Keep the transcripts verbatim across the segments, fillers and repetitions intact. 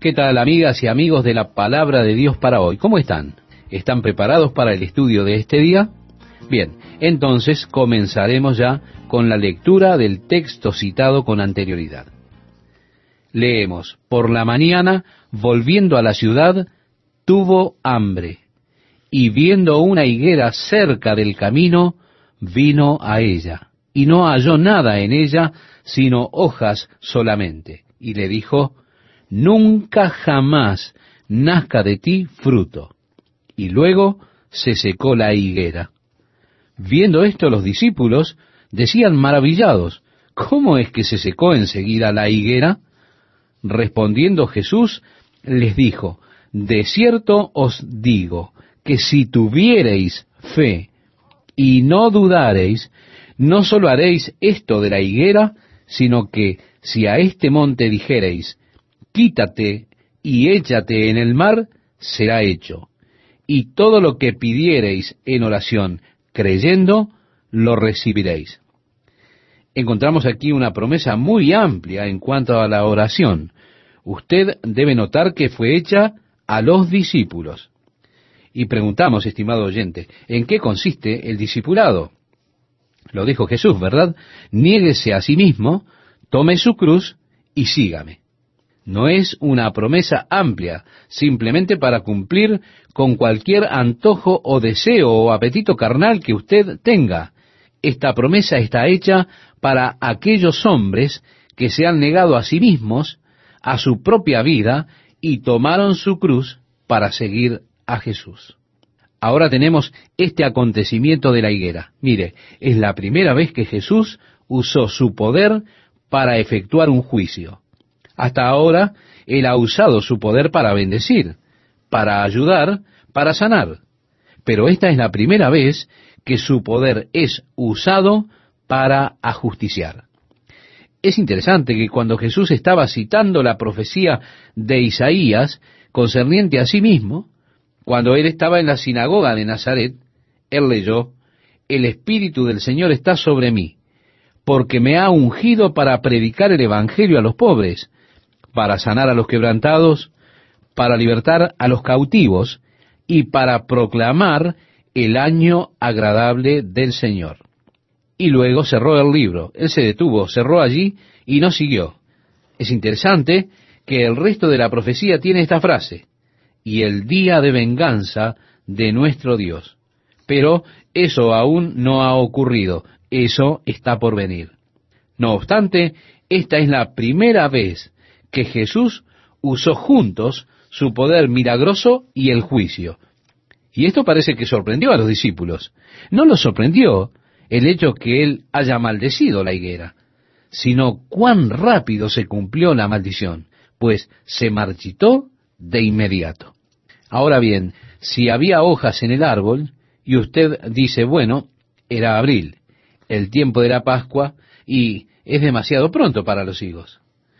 ¿Qué tal, amigas y amigos de la Palabra de Dios para hoy? ¿Cómo están? ¿Están preparados para el estudio de este día? Bien, entonces comenzaremos ya con la lectura del texto citado con anterioridad. Leemos: por la mañana, volviendo a la ciudad, tuvo hambre, y viendo una higuera cerca del camino, vino a ella, y no halló nada en ella, sino hojas solamente. Y le dijo: nunca jamás nazca de ti fruto. Y luego se secó la higuera. Viendo esto, los discípulos decían maravillados: ¿cómo es que se secó enseguida la higuera? Respondiendo Jesús, les dijo: de cierto os digo, que si tuviereis fe y no dudareis, no sólo haréis esto de la higuera, sino que si a este monte dijereis: quítate y échate en el mar, será hecho. Y todo lo que pidiereis en oración, creyendo, lo recibiréis. Encontramos aquí una promesa muy amplia en cuanto a la oración. Usted debe notar que fue hecha a los discípulos. Y preguntamos, estimado oyente, ¿en qué consiste el discipulado? Lo dijo Jesús, ¿verdad? Niéguese a sí mismo, tome su cruz y sígame. No es una promesa amplia, simplemente para cumplir con cualquier antojo o deseo o apetito carnal que usted tenga. Esta promesa está hecha para aquellos hombres que se han negado a sí mismos, a su propia vida, y tomaron su cruz para seguir a Jesús. Ahora tenemos este acontecimiento de la higuera. Mire, es la primera vez que Jesús usó su poder para efectuar un juicio. Hasta ahora, Él ha usado su poder para bendecir, para ayudar, para sanar. Pero esta es la primera vez que su poder es usado para ajusticiar. Es interesante que cuando Jesús estaba citando la profecía de Isaías concerniente a sí mismo, cuando Él estaba en la sinagoga de Nazaret, Él leyó: el Espíritu del Señor está sobre mí, porque me ha ungido para predicar el Evangelio a los pobres, para sanar a los quebrantados, para libertar a los cautivos, y para proclamar el año agradable del Señor. Y luego cerró el libro. Él se detuvo, cerró allí y no siguió. Es interesante que el resto de la profecía tiene esta frase: y el día de venganza de nuestro Dios. Pero eso aún no ha ocurrido, eso está por venir. No obstante, esta es la primera vez que Jesús usó juntos su poder milagroso y el juicio. Y esto parece que sorprendió a los discípulos. No los sorprendió el hecho que Él haya maldecido la higuera, sino cuán rápido se cumplió la maldición, pues se marchitó de inmediato. Ahora bien, si había hojas en el árbol, y usted dice, bueno, era abril, el tiempo de la Pascua, y es demasiado pronto para los higos.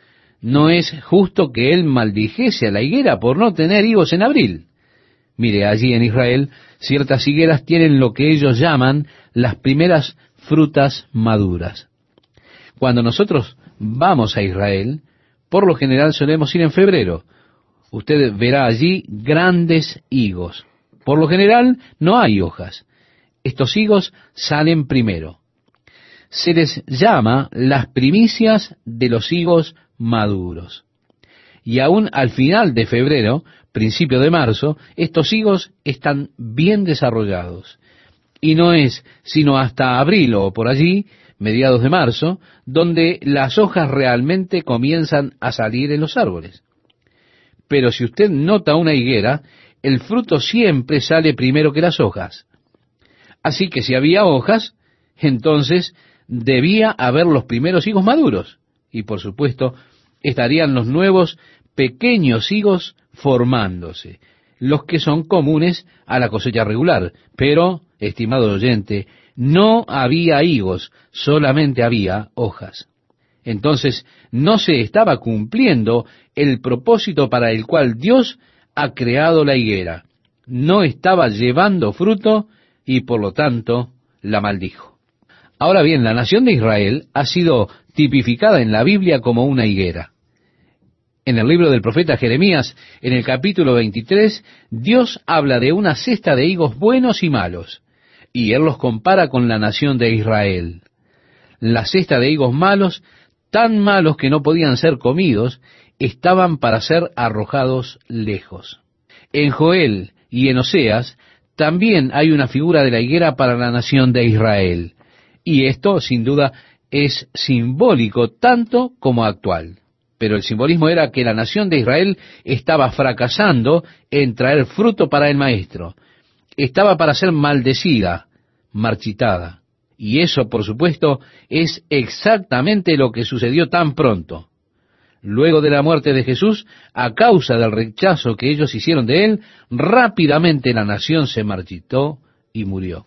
No es justo que Él maldijese a la higuera por no tener higos en abril. Mire, allí en Israel, ciertas higueras tienen lo que ellos llaman las primeras frutas maduras. Cuando nosotros vamos a Israel, por lo general solemos ir en febrero. Usted verá allí grandes higos. Por lo general no hay hojas. Estos higos salen primero. Se les llama las primicias de los higos maduros. Y aún al final de febrero, principio de marzo, estos higos están bien desarrollados. Y no es sino hasta abril o por allí, mediados de marzo, donde las hojas realmente comienzan a salir en los árboles. Pero si usted nota una higuera, el fruto siempre sale primero que las hojas. Así que si había hojas, entonces debía haber los primeros higos maduros. Y por supuesto, estarían los nuevos pequeños higos formándose, los que son comunes a la cosecha regular. Pero, estimado oyente, no había higos, solamente había hojas. Entonces, no se estaba cumpliendo el propósito para el cual Dios ha creado la higuera. No estaba llevando fruto y por lo tanto la maldijo. Ahora bien, la nación de Israel ha sido tipificada en la Biblia como una higuera. En el libro del profeta Jeremías, en el capítulo veintitrés, Dios habla de una cesta de higos buenos y malos, y Él los compara con la nación de Israel. La cesta de higos malos, tan malos que no podían ser comidos, estaban para ser arrojados lejos. En Joel y en Oseas también hay una figura de la higuera para la nación de Israel, y esto, sin duda, es simbólico tanto como actual. Pero el simbolismo era que la nación de Israel estaba fracasando en traer fruto para el Maestro. Estaba para ser maldecida, marchitada. Y eso, por supuesto, es exactamente lo que sucedió tan pronto. Luego de la muerte de Jesús, a causa del rechazo que ellos hicieron de Él, rápidamente la nación se marchitó y murió.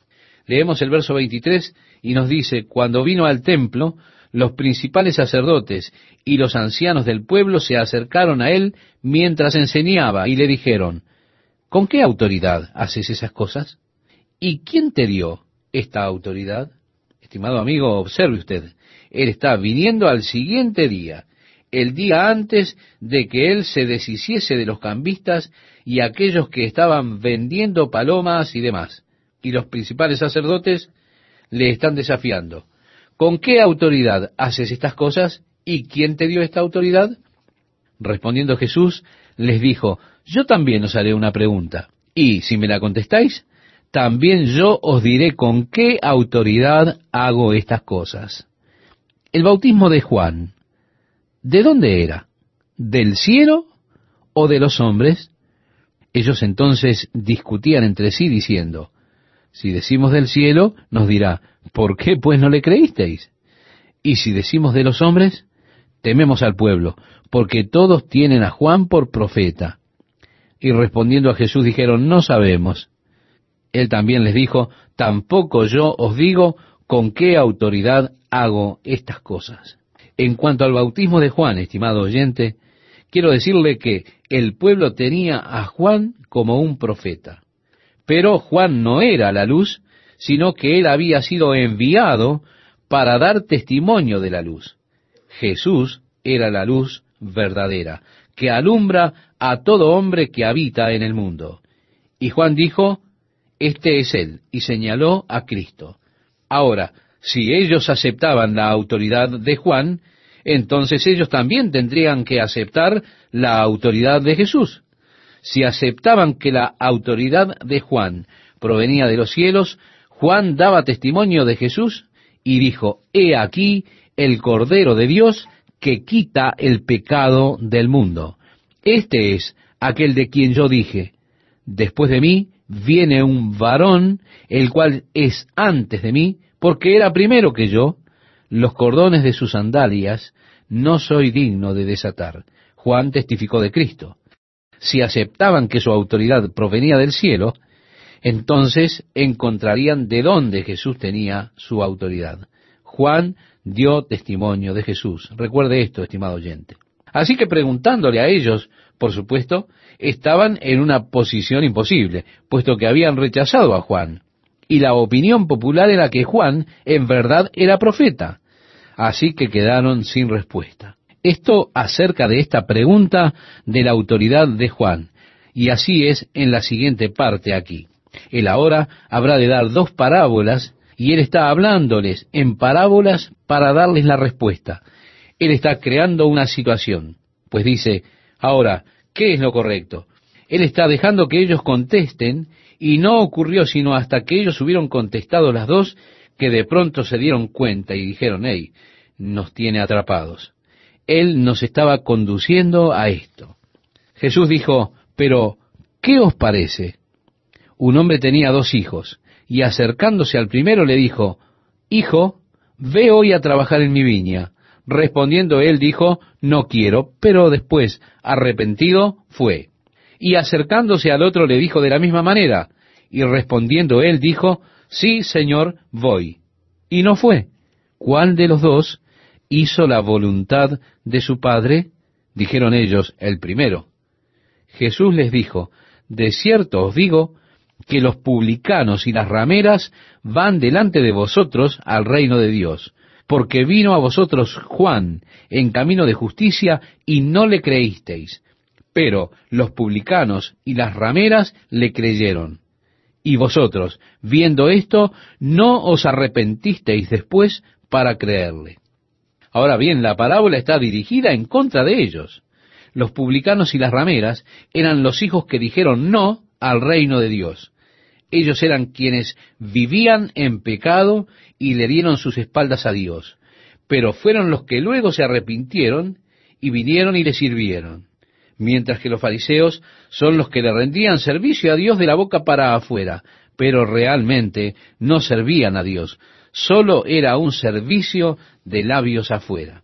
Leemos el verso veintitrés y nos dice, cuando vino al templo, los principales sacerdotes y los ancianos del pueblo se acercaron a él mientras enseñaba y le dijeron, ¿con qué autoridad haces esas cosas? ¿Y quién te dio esta autoridad? Estimado amigo, observe usted, él está viniendo al siguiente día, el día antes de que él se deshiciese de los cambistas y aquellos que estaban vendiendo palomas y demás. Y los principales sacerdotes le están desafiando. ¿Con qué autoridad haces estas cosas? ¿Y quién te dio esta autoridad? Respondiendo Jesús, les dijo, yo también os haré una pregunta, y si me la contestáis, también yo os diré con qué autoridad hago estas cosas. El bautismo de Juan, ¿de dónde era? ¿Del cielo o de los hombres? Ellos entonces discutían entre sí diciendo, si decimos del cielo, nos dirá, ¿por qué pues no le creísteis? Y si decimos de los hombres, tememos al pueblo, porque todos tienen a Juan por profeta. Y respondiendo a Jesús dijeron, no sabemos. Él también les dijo, tampoco yo os digo con qué autoridad hago estas cosas. En cuanto al bautismo de Juan, estimado oyente, quiero decirle que el pueblo tenía a Juan como un profeta. Pero Juan no era la luz, sino que él había sido enviado para dar testimonio de la luz. Jesús era la luz verdadera, que alumbra a todo hombre que habita en el mundo. Y Juan dijo, este es él, y señaló a Cristo. Ahora, si ellos aceptaban la autoridad de Juan, entonces ellos también tendrían que aceptar la autoridad de Jesús. Si aceptaban que la autoridad de Juan provenía de los cielos, Juan daba testimonio de Jesús y dijo, he aquí el Cordero de Dios que quita el pecado del mundo. Este es aquel de quien yo dije, después de mí viene un varón, el cual es antes de mí, porque era primero que yo, los cordones de sus sandalias no soy digno de desatar. Juan testificó de Cristo. Si aceptaban que su autoridad provenía del cielo, entonces encontrarían de dónde Jesús tenía su autoridad. Juan dio testimonio de Jesús. Recuerde esto, estimado oyente. Así que preguntándole a ellos, por supuesto, estaban en una posición imposible, puesto que habían rechazado a Juan. Y la opinión popular era que Juan en verdad era profeta. Así que quedaron sin respuesta. Esto acerca de esta pregunta de la autoridad de Juan. Y así es en la siguiente parte aquí. Él ahora habrá de dar dos parábolas y él está hablándoles en parábolas para darles la respuesta. Él está creando una situación. Pues dice, ahora, ¿qué es lo correcto? Él está dejando que ellos contesten y no ocurrió sino hasta que ellos hubieron contestado las dos que de pronto se dieron cuenta y dijeron, hey, nos tiene atrapados. Él nos estaba conduciendo a esto. Jesús dijo, pero, ¿qué os parece? Un hombre tenía dos hijos, y acercándose al primero le dijo, hijo, ve hoy a trabajar en mi viña. Respondiendo él dijo, no quiero, pero después, arrepentido, fue. Y acercándose al otro le dijo de la misma manera, y respondiendo él dijo, sí, Señor, voy. Y no fue. ¿Cuál de los dos hizo la voluntad de su padre? Dijeron ellos, el primero. Jesús les dijo, de cierto os digo, que los publicanos y las rameras van delante de vosotros al reino de Dios. porque vino a vosotros Juan en camino de justicia y no le creísteis, pero los publicanos y las rameras le creyeron. Y vosotros, viendo esto, no os arrepentisteis después para creerle. Ahora bien, la parábola está dirigida en contra de ellos. Los publicanos y las rameras eran los hijos que dijeron no al reino de Dios. Ellos eran quienes vivían en pecado y le dieron sus espaldas a Dios, pero fueron los que luego se arrepintieron y vinieron y le sirvieron, mientras que los fariseos son los que le rendían servicio a Dios de la boca para afuera, pero realmente no servían a Dios, solo era un servicio de labios afuera.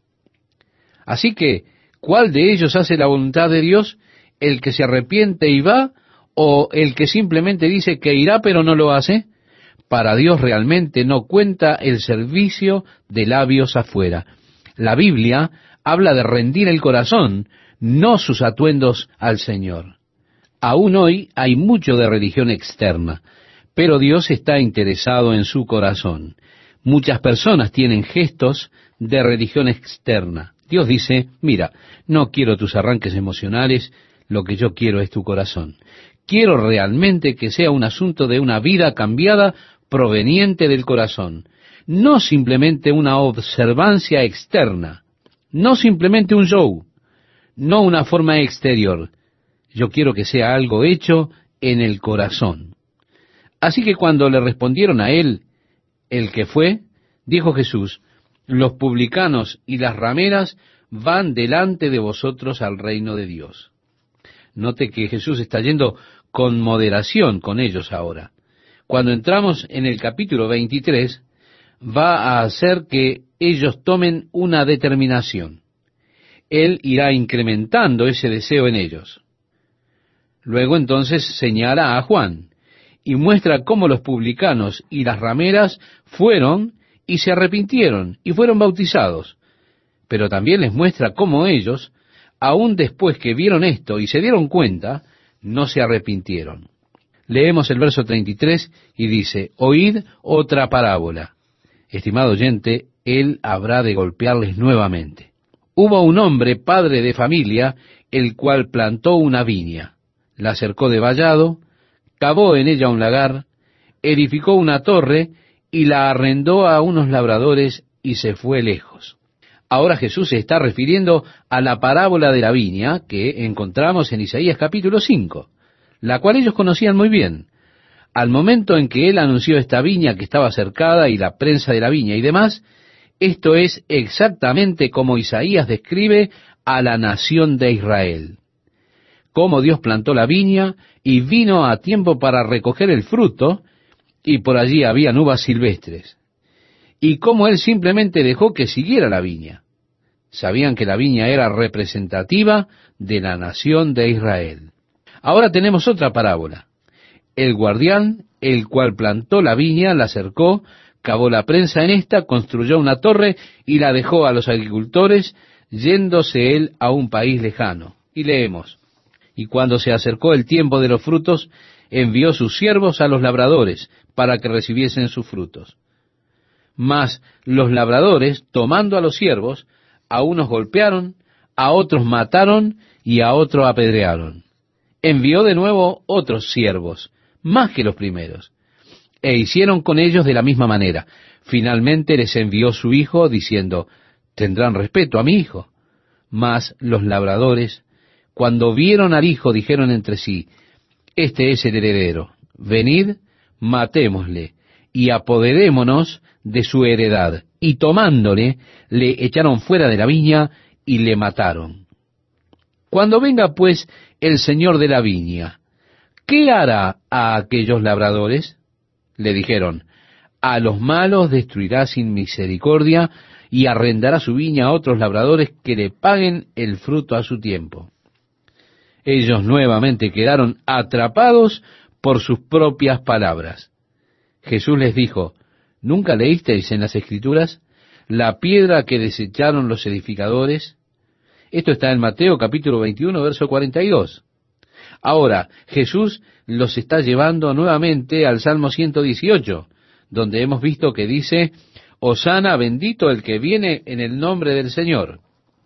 Así que, ¿cuál de ellos hace la voluntad de Dios? ¿El que se arrepiente y va, o el que simplemente dice que irá pero no lo hace? Para Dios realmente no cuenta el servicio de labios afuera. La Biblia habla de rendir el corazón, no sus atuendos al Señor. Aún hoy hay mucho de religión externa, pero Dios está interesado en su corazón. Muchas personas tienen gestos de religión externa. Dios dice, mira, no quiero tus arranques emocionales, lo que yo quiero es tu corazón. Quiero realmente que sea un asunto de una vida cambiada proveniente del corazón, no simplemente una observancia externa, no simplemente un show, no una forma exterior. Yo quiero que sea algo hecho en el corazón. Así que cuando le respondieron a él, el que fue, dijo Jesús, los publicanos y las rameras van delante de vosotros al reino de Dios. Note que Jesús está yendo con moderación con ellos ahora. Cuando entramos en el capítulo veintitrés, va a hacer que ellos tomen una determinación. Él irá incrementando ese deseo en ellos. Luego entonces señala a Juan y muestra cómo los publicanos y las rameras fueron y se arrepintieron y fueron bautizados. Pero también les muestra cómo ellos, aun después que vieron esto y se dieron cuenta, no se arrepintieron. Leemos el verso treinta y tres y dice, oíd otra parábola. Estimado oyente, él habrá de golpearles nuevamente. Hubo un hombre, padre de familia, el cual plantó una viña, la cercó de vallado, cavó en ella un lagar, edificó una torre y la arrendó a unos labradores y se fue lejos. Ahora Jesús se está refiriendo a la parábola de la viña que encontramos en Isaías capítulo cinco, la cual ellos conocían muy bien. Al momento en que él anunció esta viña que estaba cercada y la prensa de la viña y demás, esto es exactamente como Isaías describe a la nación de Israel. Cómo Dios plantó la viña y vino a tiempo para recoger el fruto, y por allí habían uvas silvestres. Y cómo él simplemente dejó que siguiera la viña. Sabían que la viña era representativa de la nación de Israel. Ahora tenemos otra parábola. El guardián, el cual plantó la viña, la cercó, cavó la prensa en esta, construyó una torre y la dejó a los agricultores, yéndose él a un país lejano. Y leemos, y cuando se acercó el tiempo de los frutos, envió sus siervos a los labradores para que recibiesen sus frutos. Mas los labradores, tomando a los siervos, a unos golpearon, a otros mataron y a otros apedrearon. Envió de nuevo otros siervos, más que los primeros, e hicieron con ellos de la misma manera. Finalmente les envió su hijo, diciendo, tendrán respeto a mi hijo. Mas los labradores, cuando vieron al hijo, dijeron entre sí, este es el heredero, venid, matémosle, y apoderémonos de su heredad. Y tomándole, le echaron fuera de la viña y le mataron. Cuando venga pues el señor de la viña, ¿qué hará a aquellos labradores? Le dijeron, a los malos destruirá sin misericordia y arrendará su viña a otros labradores que le paguen el fruto a su tiempo. Ellos nuevamente quedaron atrapados por sus propias palabras. Jesús les dijo, ¿nunca leísteis en las Escrituras la piedra que desecharon los edificadores? Esto está en Mateo capítulo veintiuno, verso cuarenta y dos. Ahora, Jesús los está llevando nuevamente al Salmo ciento dieciocho, donde hemos visto que dice, Hosana, bendito el que viene en el nombre del Señor.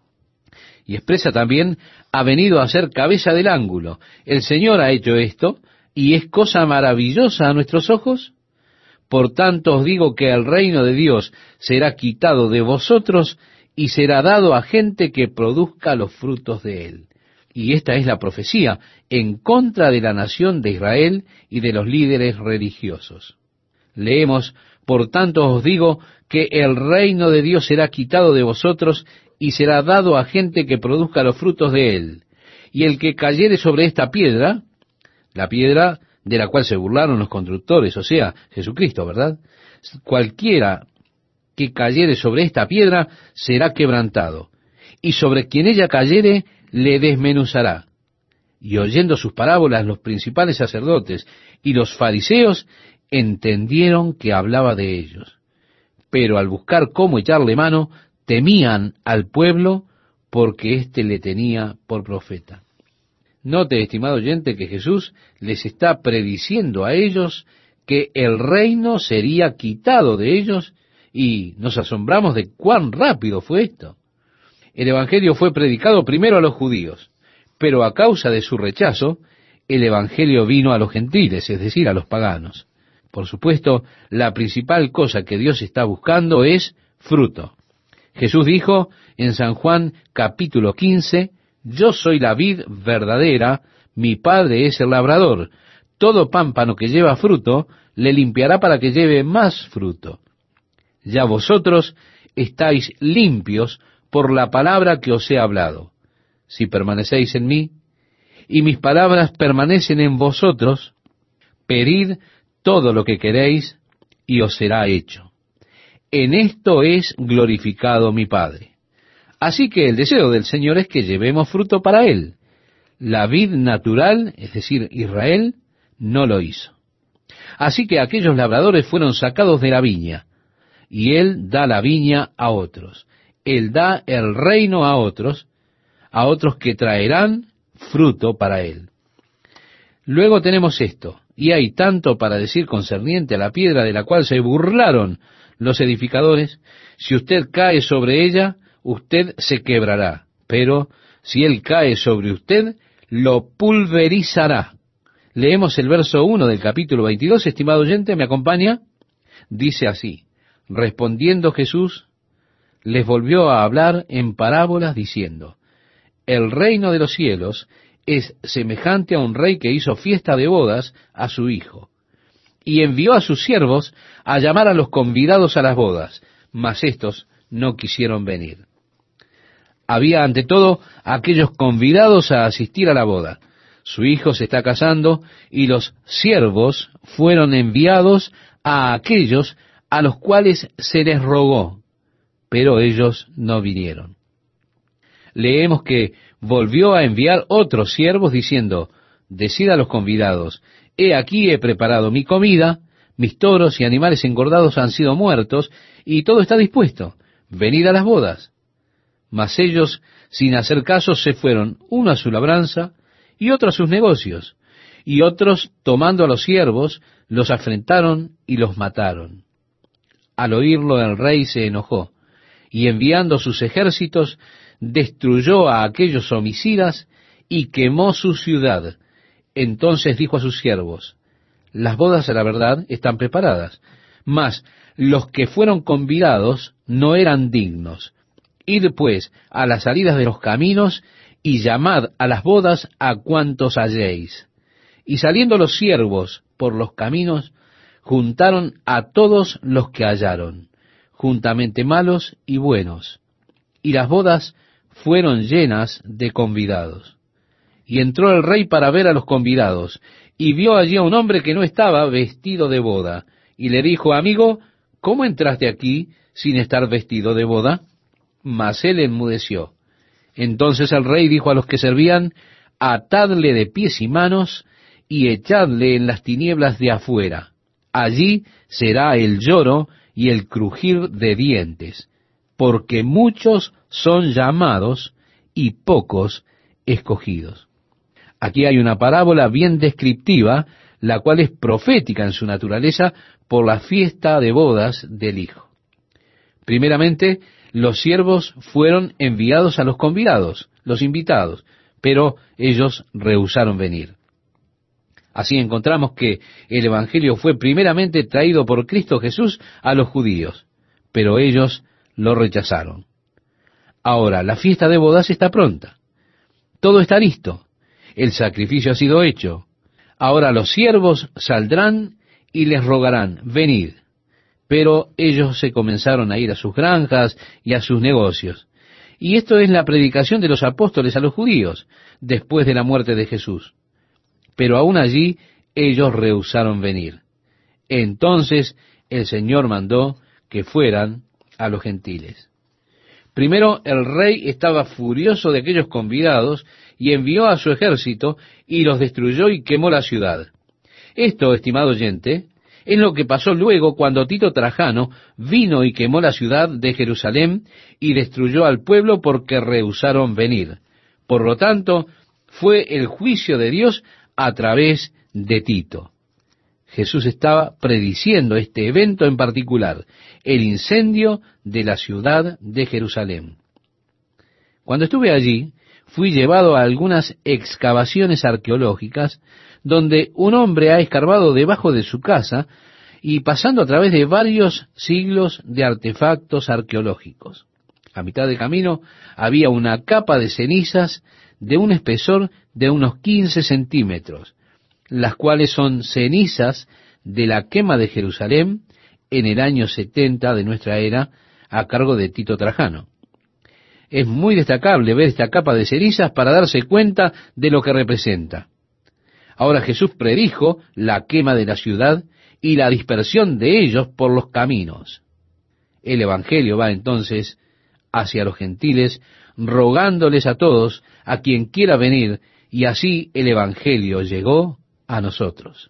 Y expresa también, ha venido a ser cabeza del ángulo. El Señor ha hecho esto, y es cosa maravillosa a nuestros ojos. Por tanto os digo que el reino de Dios será quitado de vosotros y será dado a gente que produzca los frutos de él. Y esta es la profecía en contra de la nación de Israel y de los líderes religiosos. Leemos, por tanto os digo que el reino de Dios será quitado de vosotros y será dado a gente que produzca los frutos de él. Y el que cayere sobre esta piedra, la piedra de la cual se burlaron los constructores, o sea, Jesucristo, ¿verdad? Cualquiera que cayere sobre esta piedra será quebrantado, y sobre quien ella cayere le desmenuzará. Y oyendo sus parábolas, los principales sacerdotes y los fariseos entendieron que hablaba de ellos. Pero al buscar cómo echarle mano, temían al pueblo porque éste le tenía por profeta. Note, estimado oyente, que Jesús les está prediciendo a ellos que el reino sería quitado de ellos, y nos asombramos de cuán rápido fue esto. El Evangelio fue predicado primero a los judíos, pero a causa de su rechazo, el Evangelio vino a los gentiles, es decir, a los paganos. Por supuesto, la principal cosa que Dios está buscando es fruto. Jesús dijo en San Juan capítulo quince, yo soy la vid verdadera, mi Padre es el labrador. Todo pámpano que lleva fruto, le limpiará para que lleve más fruto. Ya vosotros estáis limpios por la palabra que os he hablado. Si permanecéis en mí, y mis palabras permanecen en vosotros, pedid todo lo que queréis, y os será hecho. En esto es glorificado mi Padre. Así que el deseo del Señor es que llevemos fruto para Él. La vid natural, es decir, Israel, no lo hizo. Así que aquellos labradores fueron sacados de la viña, y Él da la viña a otros. Él da el reino a otros, a otros que traerán fruto para Él. Luego tenemos esto, y hay tanto para decir concerniente a la piedra de la cual se burlaron los edificadores. Si usted cae sobre ella, usted se quebrará, pero si él cae sobre usted, lo pulverizará. Leemos el verso uno del capítulo veintidós, estimado oyente, ¿me acompaña? Dice así, respondiendo Jesús, les volvió a hablar en parábolas diciendo, el reino de los cielos es semejante a un rey que hizo fiesta de bodas a su hijo, y envió a sus siervos a llamar a los convidados a las bodas, mas éstos no quisieron venir. Había ante todo aquellos convidados a asistir a la boda. Su hijo se está casando y los siervos fueron enviados a aquellos a los cuales se les rogó, pero ellos no vinieron. Leemos que volvió a enviar otros siervos diciendo, decid a los convidados, he aquí he preparado mi comida, mis toros y animales engordados han sido muertos, y todo está dispuesto, venid a las bodas. Mas ellos, sin hacer caso, se fueron, uno a su labranza y otro a sus negocios, y otros, tomando a los siervos, los afrentaron y los mataron. Al oírlo el rey se enojó, y enviando sus ejércitos, destruyó a aquellos homicidas y quemó su ciudad. Entonces dijo a sus siervos, las bodas a la verdad están preparadas, mas los que fueron convidados no eran dignos. Id pues a las salidas de los caminos y llamad a las bodas a cuantos halléis. Y saliendo los siervos por los caminos, juntaron a todos los que hallaron, juntamente malos y buenos. Y las bodas fueron llenas de convidados. Y entró el rey para ver a los convidados, y vio allí a un hombre que no estaba vestido de boda, y le dijo, amigo, ¿cómo entraste aquí sin estar vestido de boda? Mas él enmudeció. Entonces el rey dijo a los que servían, atadle de pies y manos, y echadle en las tinieblas de afuera. Allí será el lloro y el crujir de dientes, porque muchos son llamados y pocos escogidos. Aquí hay una parábola bien descriptiva, la cual es profética en su naturaleza por la fiesta de bodas del Hijo. Primeramente, los siervos fueron enviados a los convidados, los invitados, pero ellos rehusaron venir. Así encontramos que el Evangelio fue primeramente traído por Cristo Jesús a los judíos, pero ellos lo rechazaron. Ahora, la fiesta de bodas está pronta. Todo está listo. El sacrificio ha sido hecho. Ahora los siervos saldrán y les rogarán, venid. Pero ellos se comenzaron a ir a sus granjas y a sus negocios. Y esto es la predicación de los apóstoles a los judíos, después de la muerte de Jesús. Pero aún allí ellos rehusaron venir. Entonces el Señor mandó que fueran a los gentiles. Primero el rey estaba furioso de aquellos convidados y envió a su ejército y los destruyó y quemó la ciudad. Esto, estimado oyente, es lo que pasó luego cuando Tito Trajano vino y quemó la ciudad de Jerusalén y destruyó al pueblo porque rehusaron venir. Por lo tanto, fue el juicio de Dios a través de Tito. Jesús estaba prediciendo este evento en particular, el incendio de la ciudad de Jerusalén. Cuando estuve allí, fui llevado a algunas excavaciones arqueológicas donde un hombre ha escarbado debajo de su casa y pasando a través de varios siglos de artefactos arqueológicos. A mitad de camino había una capa de cenizas de un espesor de unos quince centímetros, las cuales son cenizas de la quema de Jerusalén en el año setenta de nuestra era, a cargo de Tito Trajano. Es muy destacable ver esta capa de cenizas para darse cuenta de lo que representa. Ahora Jesús predijo la quema de la ciudad y la dispersión de ellos por los caminos. El Evangelio va entonces hacia los gentiles, rogándoles a todos, a quien quiera venir, y así el Evangelio llegó a nosotros.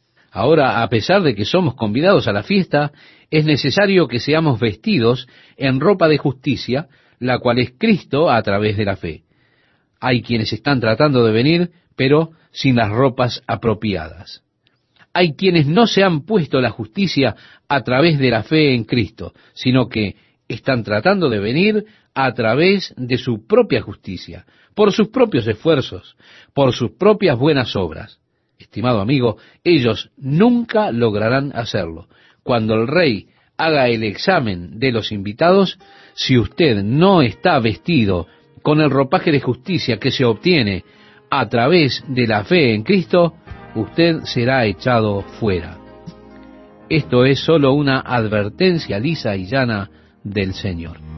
Ahora, a pesar de que somos convidados a la fiesta, es necesario que seamos vestidos en ropa de justicia, la cual es Cristo a través de la fe. Hay quienes están tratando de venir, pero sin las ropas apropiadas. Hay quienes no se han puesto la justicia a través de la fe en Cristo, sino que están tratando de venir a través de su propia justicia, por sus propios esfuerzos, por sus propias buenas obras. Estimado amigo, ellos nunca lograrán hacerlo. Cuando el rey haga el examen de los invitados, si usted no está vestido con el ropaje de justicia que se obtiene a través de la fe en Cristo, usted será echado fuera. Esto es solo una advertencia lisa y llana del Señor.